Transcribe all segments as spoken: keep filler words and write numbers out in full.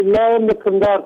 الله له کندهار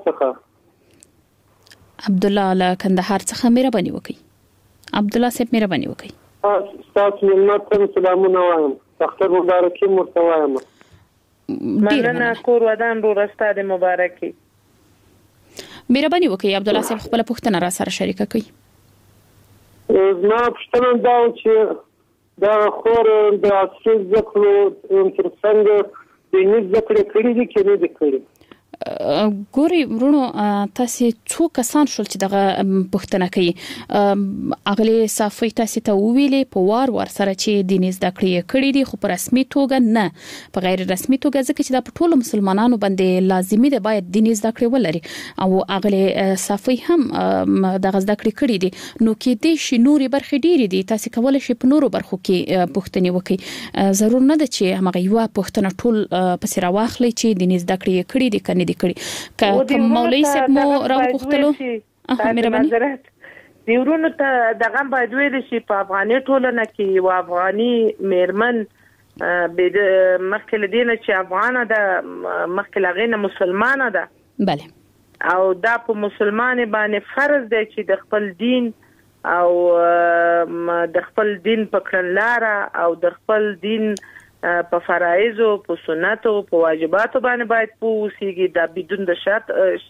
څخه. عبد الله له کندهار څخه مهرباني وکړئ. عبد الله صاحب مهرباني وکړئ. تاسو ملت سلامونه وایم. اختر مبارکي مرته وایم. مننه کور ودان رو رستاد مبارکي. مهرباني وکړئ عبد الله صاحب خپل پوښتنه را سره شریکه کړئ. زما پوښتنه دا و چې دا خور د عصري زده کړو تر څنګ دیني زده کړې کړې دي کې نه دي کړې. ګوري ورونو تاسو څو کسان شول چې دغه پوښتنه کوي. اغلی صافي تاسو ته ویلې په وار ور سره چې دیني زده کړې کړې دي خو په رسمي توګه نه په غیر رسمي توګه ځکه چې دا په ټولو مسلمانانو باندې لازمي ده باید دیني زده کړې ولري او اغلی صافي هم دغه زده کړې کړې دي نو کې دې شي نوري برخې ډېری دي تاسو کولای شئ په نورو برخو کې پوښتنه وکړئ. ضرور نه ده چې هغه یو پوښتنه ټول پسې راواخلي چې دیني زده کړې کړې دي کنه دي کړی که مولوی صاحب مو راغوښتلو مهرباني دی ورونو ته دغه باید ویل شي په افغاني ټولنه کې او افغاني میرمن به مخکې لدینه چې افغانه ده مخکې لغینه مسلمانه ده. بله او دا په مسلمان باندې فرض دی چې د خپل دین او د خپل دین په کړنلاره او د خپل دین په فرایض او په سنت او په واجباتو باندې باید پوسیږي دا بدون د شرط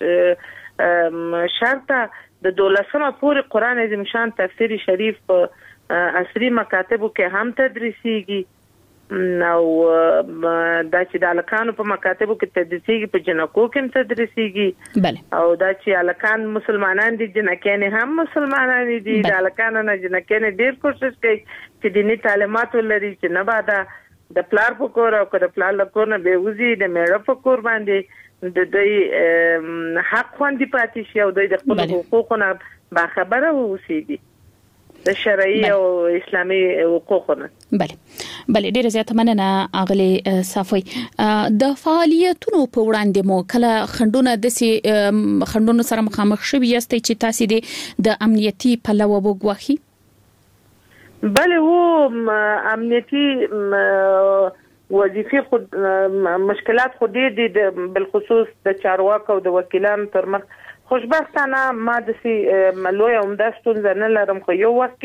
شرط د دولسمه پورې قران عظیم شان تفسیر شریف په عصري مکاتبو کې هم تدریسيږي او دا چې د الکانو په مکاتبو کې تدریسيږي په جنکو کې تدریسيږي. بله او دا چې الکان مسلمانان دي جنکان هم مسلمانان دي د الکان نه جنکان ډیر کوشش کوي چې دیني تعلیمات ولري چې نه بادا د پلار په کور او د پلار له کور نه به وزي د میړه په کور باندې د دوی حق خوندي پاتې شي او دوی د خپل حقوقونه باخبره اوسېږي د شرعي او اسلامي حقوقونه. بله بله ډیره زیاته مننه اغلی صافي. د فعالیتونو په وړاندې مو کله خندونه د سي خندونو سره مخامخ شوي یاستئ چې تاسو د امنیتي پلوه وګواخي؟ بله و امنیتی وظیفه خود مشکلات خو دي د بالخصوص د چارواکو او د وکیلانو تر مخ خوشبختانه ما د سي ملوی عمده ستونزه نه لرم خو یو وخت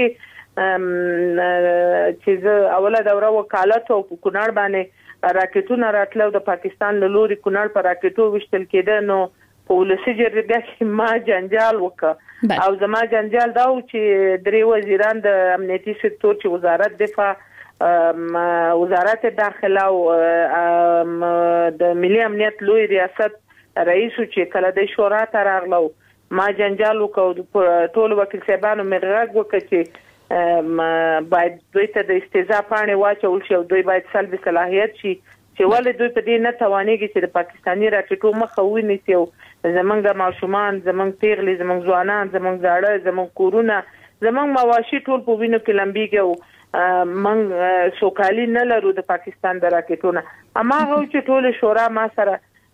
کې چې زه اوله دوره وکالت او کونړ باندې راکټونه راتلو د پاکستان له لوري کونړ پر راکټو وشتل کېده نو په ولسی جرګه کې ما جنجال وکړ او زما جنجال دا و چې درې وزیران د امنیتي سکتور چې وزارت دفاع وزارت داخله او د ملي امنیت لوی ریاست رئیس چې کله د شورا ته راغلو ما جنجال وکړ ټول وکیل صاحبانو مغرق وکړ چې باید دوی ته د استهزاء پاڼې واچول شي او دوی باید سلب صلاحیت شي چې ولې دوی په دې نه توانېږي چې د پاکستاني راکټو مخه ونیسي او زمونږ ماشومان زمونږ پیغلي زمونږ ځوانان زمونږ زاړه زمونږ کورونه زمونږ مواشي ټول په وینو کې لمبيږي او موږ سوکالي نه لرو د پاکستان د راکټونو اما هغه چې ټول شورا ما سره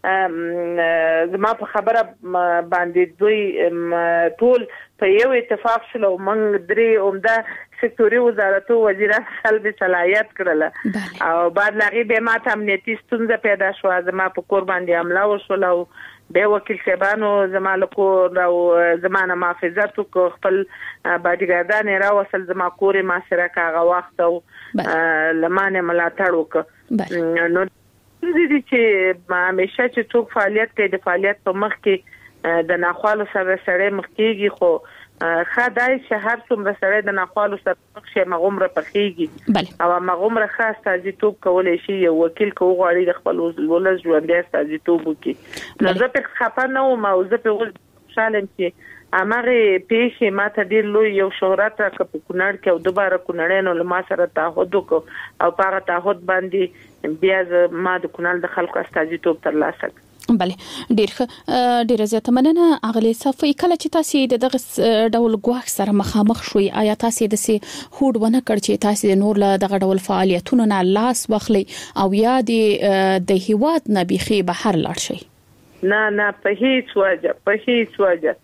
زما په خبره باندې دوی ټول په یو اتفاق شول او موږ درې عمده سکتوري وزارتو وزیران سلب صلاحیت کړل او بعد لغې به ماته امنیتي ستونزه پیدا شو زما په کور باندې حمله وشول او به وکیل صاحبانو زما له کور او زمانه محافظت کو خپل باډیګاردان را وصل زما کور ما سره کاغه وخت او لمانه ملاتړ وک نو دي چې همیشه چې څوک فعالیت کوي د فعالیت په مخ کې د ناخوالو سره سره مخ کېږي خو خدای شهر څومره سره د ناخوالو سره مخ شي مغمره پخېږي او مغمره خاص تازیتوب کولای شي یو وکیل کو غواړي د خپل ولز ژوندۍ تازیتوب وکړي نو زه په خپه نه وم او زه په خوشاله چې امره پیښه ماته ډیر لوی یو شهرت را کپ کونړ کې او دوباره کونړینو له ما سره تعهد وکړ او په تعهد باندې بیا ما د کونړ د خلکو استازیتوب ترلاسه کړ. بله ډیر ډیر زیاته مننه اغلی صافي. کله چې تاسو دغه ډول غواخ سره مخامخ شوي آیا تاسو د سي هوډ ونه کړ چې تاسو د نور له دغه ډول فعالیتونو نه لاس واخلي او یا د هیواد نه بيخي بهر لاړ شي؟ نه نه په هیڅ وجه په هیڅ وجه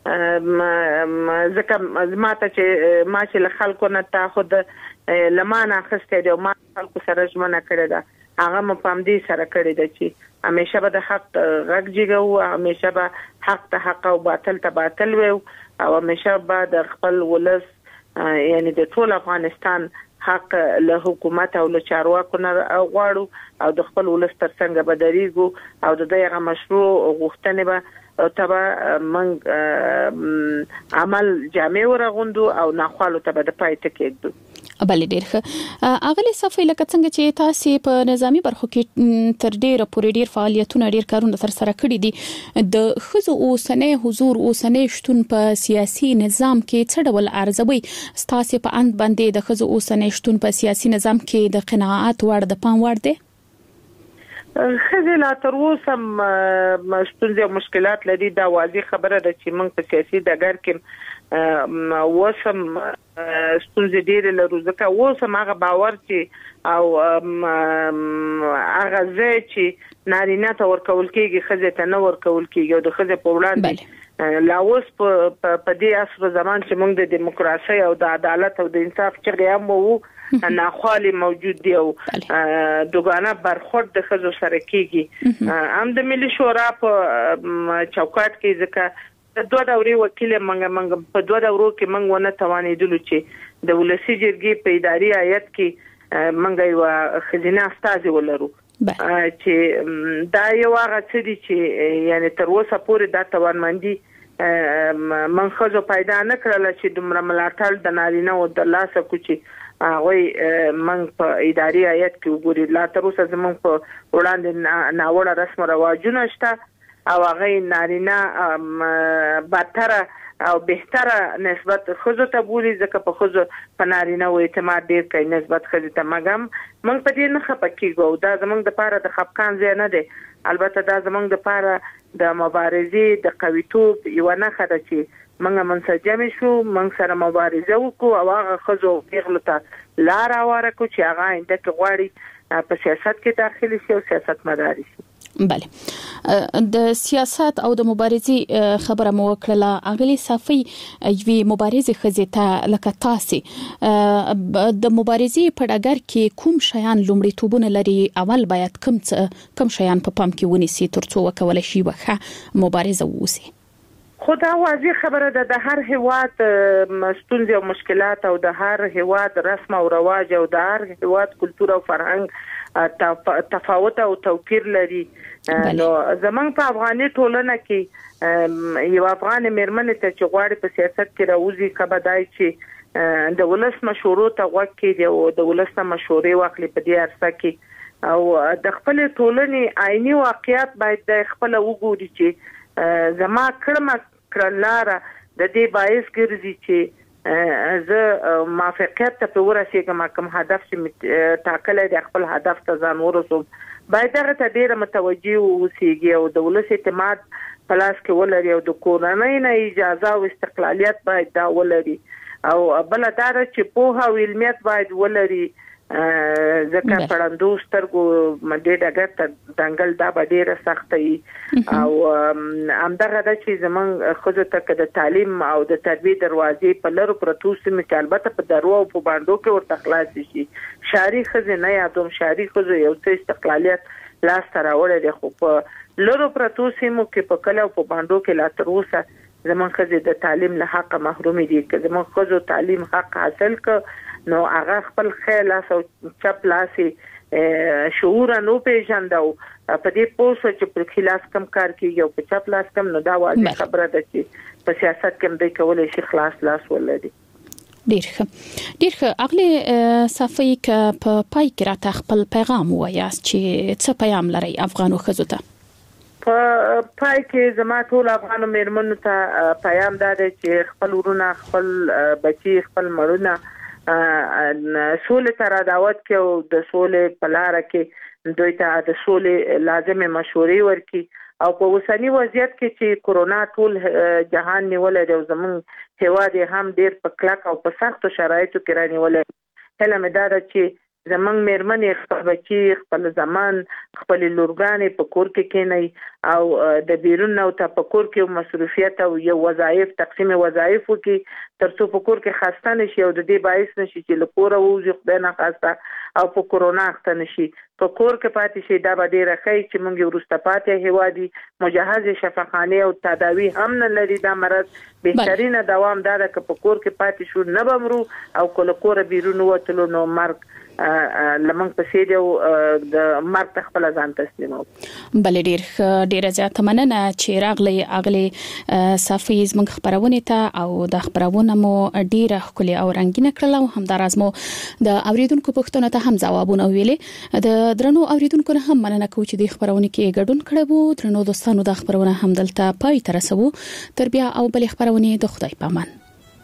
ځکه ماته چې ما چې له خلکو نه تعهد لمانه اخیستی دی او ما خلکو سره ژمنه کړې ده هغه مپامدي سره کړی دی چې همیشه به د حق غږ جګو، همیشه به حق ته حق او باطل ته باطل وي، او همیشه به د خپل ولس یعنی د ټول افغانستان حق له حکومت او له چارواکو نه غواړو، او د خپل ولس ترڅنګ به درېږو، او د دغه مشروع غوښتنې به تبا منګ عمل جامع ورغوندو او ناخوالو ته به د پای ته کېږدو. بلې ډېر ښه. اغلی صفی لکه څنګه چې تاسو په نظامی برخو کې تر ډېره پورې ډېر فعالیتونه ډېر کارونه تر سره کړی دي، د ښځو اوسنۍ حضور اوسنۍ شتون په سیاسي نظام کې څه ډول ارزوي؟ تاسو په اند باندې د ښځو اوسنۍ شتون په سیاسي نظام کې د قناعت وړ د پام وړ دی؟ خزه لا تر اوسه ستونزې او مشکلات لري. دا واضح خبره ده چې موږ په سیاسي ډګر کې وسم ستونزې ډېرې لرو، ځکه اوسم هغه باور چې او هغه ځای چې نارینه ته ورکول کېږي ښځې ته نه ورکول کېږي، او د ښځې په وړاندې لا اوس په دې عصر زمان چې موږ د دیموکراسي او د عدالت او د انصاف چغې هم وو ناخوالي موجود دی، او دوګانه برخورد د ښځو سره کېږي. هم د ملي شورا په چوکاټ کې ځکه د دوه دورې وکیل منګ منګ په دوه دورو کې منګ ونه توانېدلو چې د ولسی جرګې په اداري هیئت کې منګ یو خزینه استازي ولرو، چې دا یو هغه څه دي چې یعنی تر اوسه پورې دا توانمندي من خزو پیدا نه کړل چې دومره ملاتړ د نارینه او د لاسه کوچي هغه من په اداري هیئت کې وګوري. لا تر اوسه زموږ په وړاندې ناوړه رسم رواجونه شته، او هغه نارینه بهتره او بهتره نسبت خزو ته بولی، ځکه په خزو په نارینه و اعتماد ډیر کوي نسبت خزو ته. مګم موږ په دې نه خپکیږو، دا زموږ د پاره د خپکان ځای نه دی، البته دا زموږ د پاره د مبارزې د قویتوب یو نه خده چې موږ منسجم شو، موږ سره مبارزه وکړو، او هغه خزو پیغلو ته لار اواره کو چې هغه انده کې غواړي په سیاست کې داخلي شي او سیاست مدار شي. بله، د سیاست او د مبارزې خبره مو وکړه. اغلی صفی یوې مبارزې ښځې ته لکه تاسو د مبارزې په ډګر کې کوم شیان لومړیتوبونه لري؟ اول باید کوم کوم شیان په پام کې ونیسي ترڅو وکولای شي وخه مبارزه ووسی؟ خو دا واضح خبره ده، د هر هیواد ستونزې او مشکلات، او د هر هیواد رسم او رواج، او د هر هیواد کلتور او فرهنګ تفاوت او توپیر لري. نو زمونږ په افغاني ټولنه کې یو افغان میرمنې ته چې غواړي په سیاست کې راوځي، کبدای چې د ولس مشورو ته غوږ کړي او د ولس مشورې واخلي په دې عرصه کې، او د خپل ټولنې عیني واقعیت باید د خپل وګوري چې زما کړم کړلاره د دې باعث ګرځي چې زه موافقت ته ورسېږم، کوم هدف چې ټاکلې د خپل هدف ته ځان ورسوم. باید هغه ته ډېر متوجي اوسېږي او د ولس اعتماد په لاس کې ولري، او د کورنۍ نه اجازه او استقلالیت باید دا ولري، او بل دا چې پوهه او علمیت باید ولري، ځکه پړندو سترګو مدې ډګر ته دنګل دا به ډېره سخته وي. او همدغه ده چې زموږ ښځو ته د تعلیم او د تربیې دروازې په لرو پرتو سیمو کې البته په درو او په باندو کې ورته خلاص شي. شهري ښځې نه یادوم، شهري ښځو یو څه استقلالیت لاس ته راوړی دی، خو په لرو پرتو سیمو کې په کلي او په باندو کې لا تر اوسه زموږ ښځې د تعلیم له حقه محرومې دي. که زموږ ښځو تعلیم حق حاصل کړ نو هغه خپل خیال او چپ لاسي شعور نو پیژندو په دې پوسو چې په خلاص کم کار کوي او په چپ لاس کم، نو دا واضح خبره ده چې په سیاست کې دوی کولای شي خلاص لاس ولري. ډیر ښه ډیر ښه. اغلی صفی ک په پای کې راته خپل پیغام وایاست چې څه پیغام لري افغانو ښځو ته؟ په پای کې زما ټول افغانو میرمنو ته پیغام دا دی چې خپل ورونه، خپل بچي، خپل مړونه سولې ته را دعوت کې، او د سولې په لاره کې دوی ته د سولې لازمه مشورې ورکړي. او په اوسنی وضعیت کې چې کورونا ټول جهان نیولې دی او زموږ هیواد هم ډېر په کلک او په سختو شرایطو کې رانیولې، هله مې دا ده چې زمنګ مېرمنې خپل بچي خپل زمان خپل لورګانې په کور کې کېني او د بیرون او ته په کور کې مصروفیت او یو وظایف تقسیم وظایف وکي ترڅو په کور کې خسته نشي او د دې باعث نشي چې له کوره وځي خدای نه خواسته او په کورونا اخته نشي په کور کې پاتې شي دا به ډېره ښه چې موږ ورسته پاتې هیوادي مجهز شفاخانه او تداوی هم نه لري دا مرض بهترینه دوام دا ده چې په کور کې پاتې شو نه بمرو او کله کور بیرون وتلو نو مرګ لمن پسې دی او د مرګ خپل ځان تسلیمو. بل ډیر ډیر زیاته مننه چې راغلی اغلی صافي زموږ خبرونه ته او د خبرونه مو ډیره خولي او رنگینه کړل او همدارز مو د اوریدونکو پوښتنه ته هم ځوابونه ویلې. د درنو اوریدونکو نه هم مننه کوم چې د خبرونه کې ګډون کړو. درنو دوستانو د خبرونه هم دلته پای تر رسو. تر بیا او بل خبرونه د خدای په امان.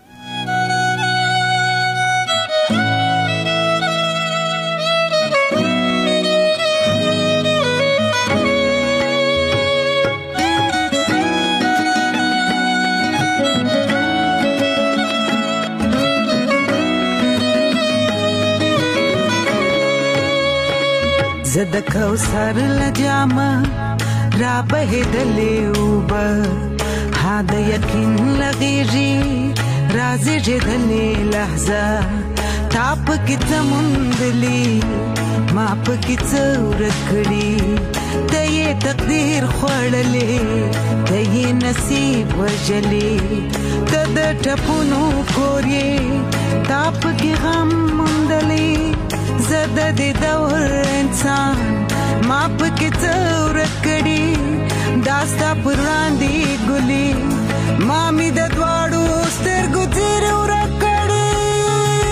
زد کوثر لجاما را بهدلې وب ها د یقین لغېږي رازي جدلې لحظه تاپ کې تمندلې ما په کې څور کړې ته یې تقدیر خوړلې ته یې نصیب وجلې ته د ټپونو کورې تاپ کې غم مندلې زده د دور انسان ما پکې څور کړي داستا پراندې ګلي ما می د دواړو سترګو تیر ور کړي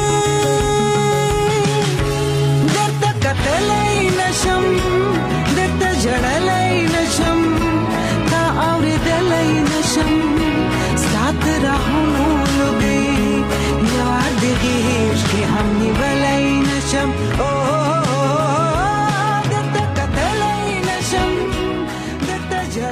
درته کتلې نشم درته جړلې